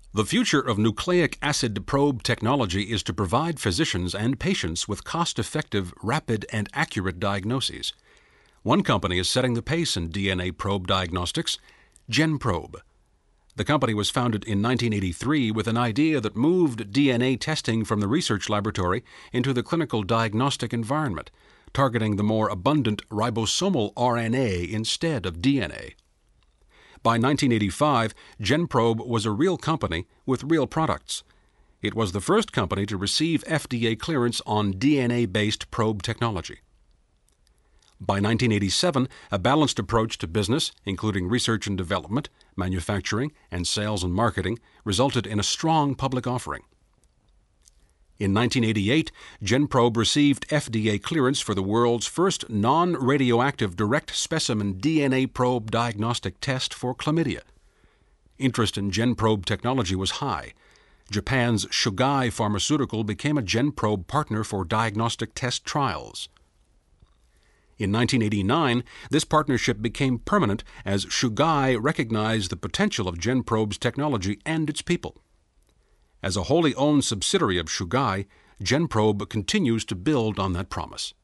The future of nucleic acid probe technology is to provide physicians and patients with cost-effective, rapid, and accurate diagnoses. One company is setting the pace in DNA probe diagnostics, GenProbe. The company was founded in 1983 with an idea that moved DNA testing from the research laboratory into the clinical diagnostic environment, targeting the more abundant ribosomal RNA instead of DNA. By 1985, GenProbe was a real company with real products. It was the first company to receive FDA clearance on DNA-based probe technology. By 1987, a balanced approach to business, including research and development, manufacturing, and sales and marketing, resulted in a strong public offering. In 1988, GenProbe received FDA clearance for the world's first non-radioactive direct specimen DNA probe diagnostic test for chlamydia. Interest in GenProbe technology was high. Japan's Chugai Pharmaceutical became a GenProbe partner for diagnostic test trials. In 1989, this partnership became permanent as Chugai recognized the potential of GenProbe's technology and its people. As a wholly owned subsidiary of Chugai, GenProbe continues to build on that promise.